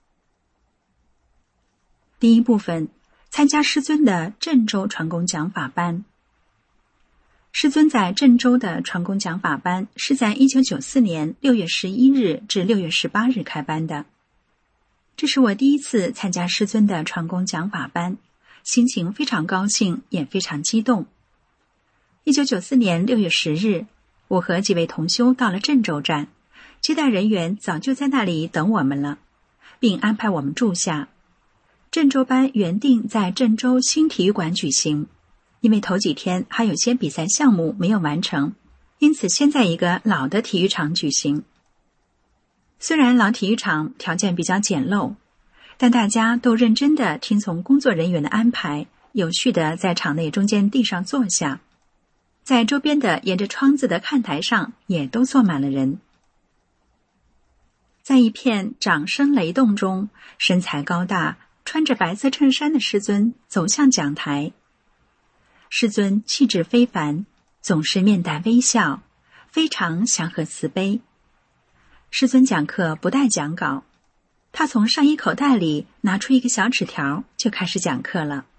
第一部分，参加师尊的郑州传功讲法班。师尊在郑州的传功讲法班是在1994年6月11日至6月18日开班的，这是我第一次参加师尊的传功讲法班，心情非常高兴，也非常激动。1994年6月10日，我和几位同修到了郑州站，接待人员早就在那里等我们了，并安排我们住下。郑州班原定在郑州新体育馆举行，因为头几天还有些比赛项目没有完成，因此先在一个老的体育场举行。虽然老体育场条件比较简陋，但大家都认真地听从工作人员的安排，有序地在场内中间地上坐下，在周边的沿着窗子的看台上也都坐满了人。在一片掌声雷动中，身材高大，穿着白色衬衫的师尊走向讲台。师尊气质非凡，总是面带微笑，非常祥和慈悲。 师尊讲课不带讲稿，他从上衣口袋里拿出一个小纸条，就开始讲课了。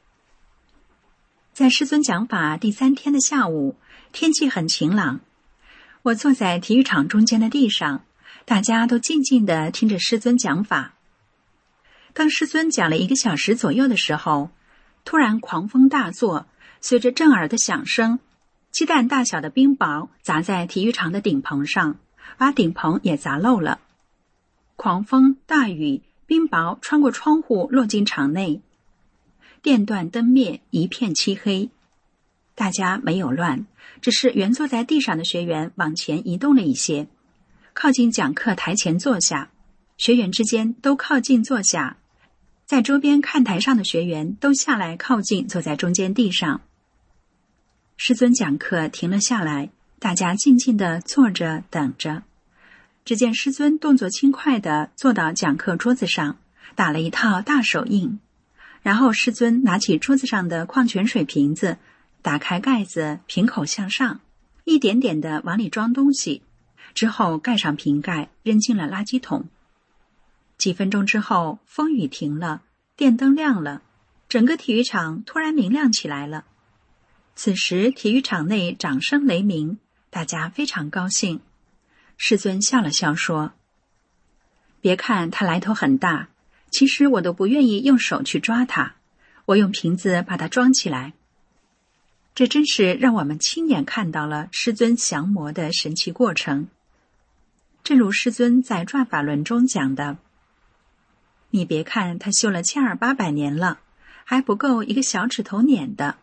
在师尊讲法第3天的下午，天气很晴朗，我坐在体育场中间的地上，大家都静静地听着师尊讲法。当师尊讲了1个小时左右的时候，突然狂风大作，随着震耳的响声，鸡蛋大小的冰雹砸在体育场的顶棚上，把顶棚也砸漏了。狂风、大雨、冰雹穿过窗户落进场内，电断灯灭，一片漆黑。大家没有乱，只是原坐在地上的学员往前移动了一些，靠近讲课台前坐下，学员之间都靠近坐下，在周边看台上的学员都下来靠近坐在中间地上。师尊讲课停了下来，大家静静地坐着等着。只见师尊动作轻快地坐到讲课桌子上，打了一套大手印，然后师尊拿起桌子上的矿泉水瓶子，打开盖子，瓶口向上，一点点地往里装东西，之后盖上瓶盖，扔进了垃圾桶。几分钟之后，风雨停了，电灯亮了，整个体育场突然明亮起来了。此时体育场内掌声雷鸣，大家非常高兴。师尊笑了笑说：“别看它来头很大，其实我都不愿意用手去抓它，我用瓶子把它装起来。”这真是让我们亲眼看到了师尊降魔的神奇过程。正如师尊在转法轮中讲的，你别看他修了700-800年了，还不够一个小指头捻的。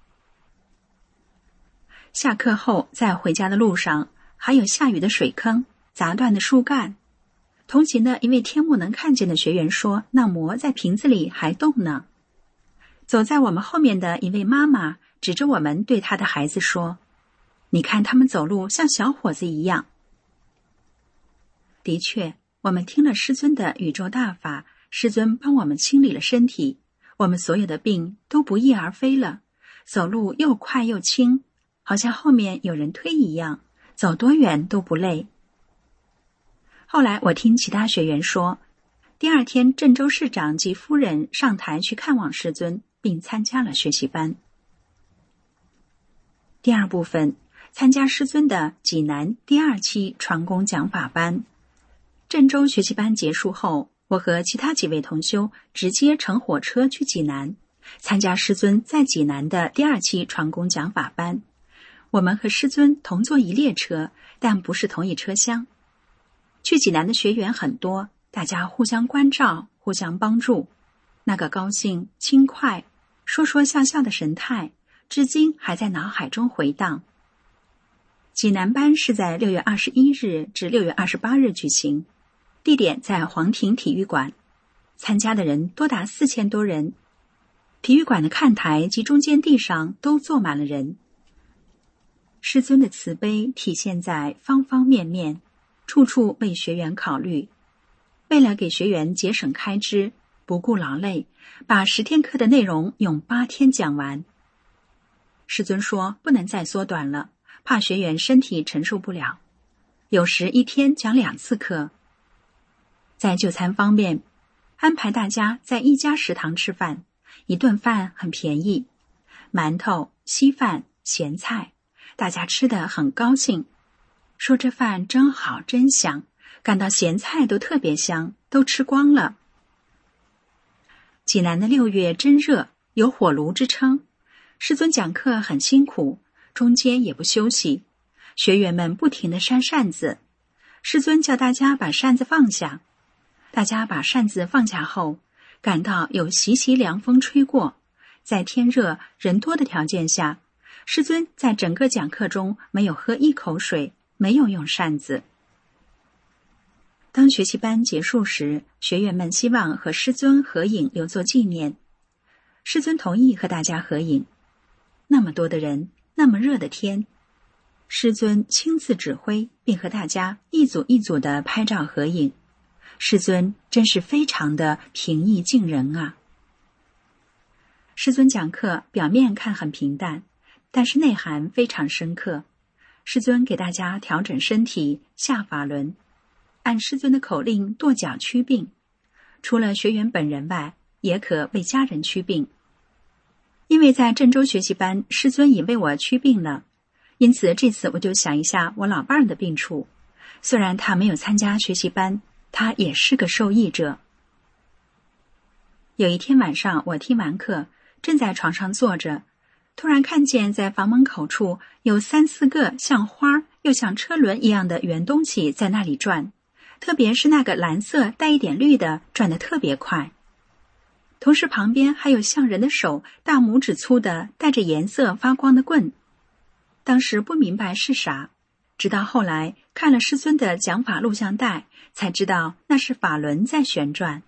下课后，在回家的路上，还有下雨的水坑、砸断的树干。同行的一位天目能看见的学员说，那魔在瓶子里还动呢。走在我们后面的一位妈妈指着我们对她的孩子说，你看他们走路像小伙子一样。的确，我们听了师尊的宇宙大法，师尊帮我们清理了身体，我们所有的病都不翼而飞了，走路又快又轻，好像后面有人推一样，走多远都不累。后来我听其他学员说，第2天郑州市长及夫人上台去看望师尊，并参加了学习班。第2部分，参加师尊的济南第2期传功讲法班。郑州学习班结束后，我和其他几位同修直接乘火车去济南，参加师尊在济南的第2期传功讲法班。我们和师尊同坐一列车，但不是同一车厢。去济南的学员很多，大家互相关照，互相帮助。那个高兴、轻快、说说笑笑的神态，至今还在脑海中回荡。济南班是在6月21日至6月28日举行，地点在黄庭体育馆，参加的人多达4000多人。体育馆的看台及中间地上都坐满了人。师尊的慈悲体现在方方面面，处处为学员考虑。为了给学员节省开支，不顾劳累，把10天课的内容用8天讲完。师尊说不能再缩短了，怕学员身体承受不了，有时1天讲2次课。在就餐方面，安排大家在一家食堂吃饭，一顿饭很便宜，馒头、稀饭、咸菜，大家吃得很高兴，说这饭真好真香，感到咸菜都特别香，都吃光了。济南的6月真热，有火炉之称。师尊讲课很辛苦，中间也不休息，学员们不停地扇扇子。师尊叫大家把扇子放下，大家把扇子放下后，感到有习习凉风吹过，在天热人多的条件下，师尊在整个讲课中没有喝一口水，没有用扇子。当学习班结束时，学员们希望和师尊合影留作纪念。师尊同意和大家合影。那么多的人，那么热的天，师尊亲自指挥，并和大家一组一组的拍照合影。师尊真是非常的平易近人啊。师尊讲课表面看很平淡，但是内涵非常深刻。师尊给大家调整身体、下法轮， 按师尊的口令跺脚驱病，除了学员本人外，也可为家人驱病。因为在郑州学习班，师尊已为我驱病了，因此这次我就想一下我老伴儿的病处。虽然他没有参加学习班，他也是个受益者。有一天晚上，我听完课，正在床上坐着，突然看见在房门口处有3、4个像花又像车轮一样的圆东西在那里转，特别是那个蓝色带一点绿的转得特别快。同时旁边还有像人的手，大拇指粗的带着颜色发光的棍。当时不明白是啥，直到后来看了师尊的讲法录像带，才知道那是法轮在旋转。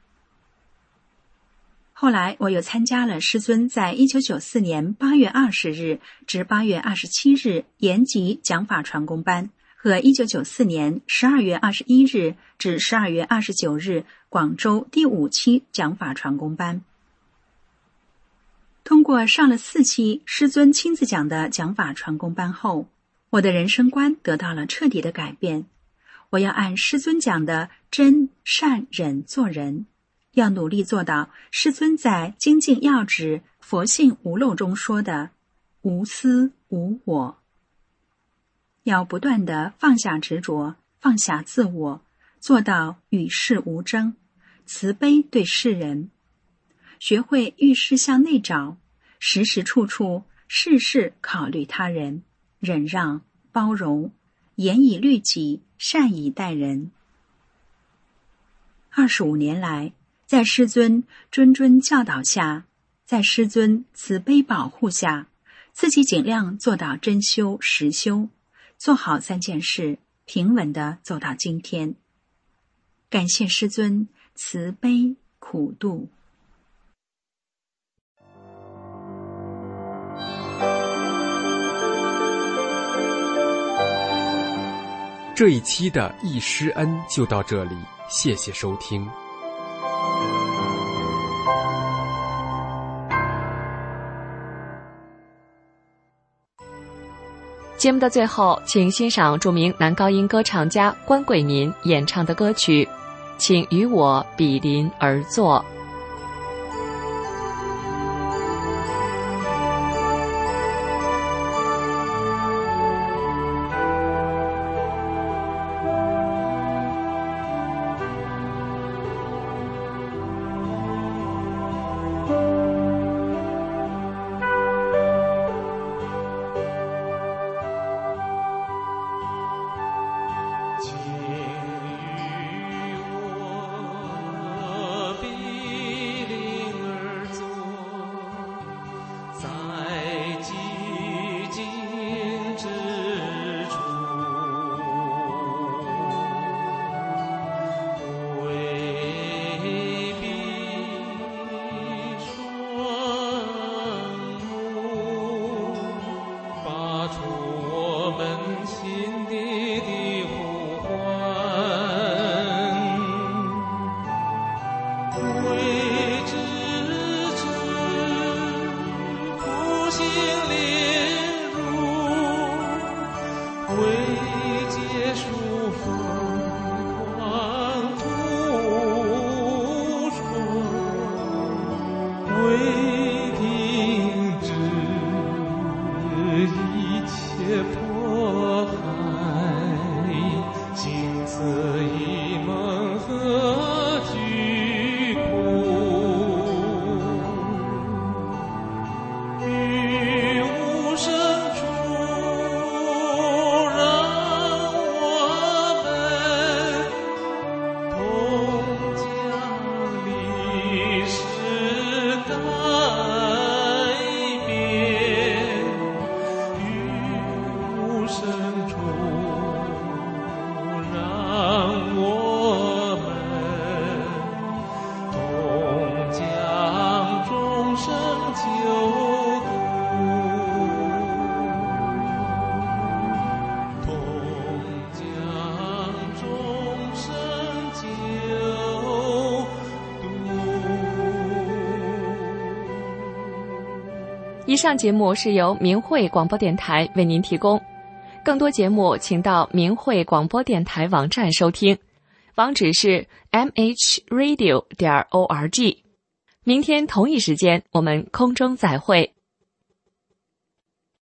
后来我又参加了师尊在1994年8月20日至8月27日延吉讲法传功班和1994年12月21日至12月29日广州第5期讲法传功班。通过上了4期师尊亲自讲的讲法传功班后，我的人生观得到了彻底的改变。我要按师尊讲的真善忍做人，要努力做到师尊在精进要旨佛性无漏中说的无私无我。要不断地放下执着，放下自我，做到与世无争，慈悲对世人，学会遇事向内找，时时处处事事考虑他人，忍让包容，严以律己，善以待人。25年来，在师尊谆谆教导下，在师尊慈悲保护下，自己尽量做到真修实修，做好3件事，平稳地走到今天。感谢师尊慈悲苦度。 这一期的忆师恩就到这里，谢谢收听。 节目的最后，请欣赏著名男高音歌唱家关桂民演唱的歌曲《请与我比邻而坐》。以上节目是由明慧广播电台为您提供，更多节目请到明慧广播电台网站收听， 网址是 mhradio.org。明天同一时间我们空中再会。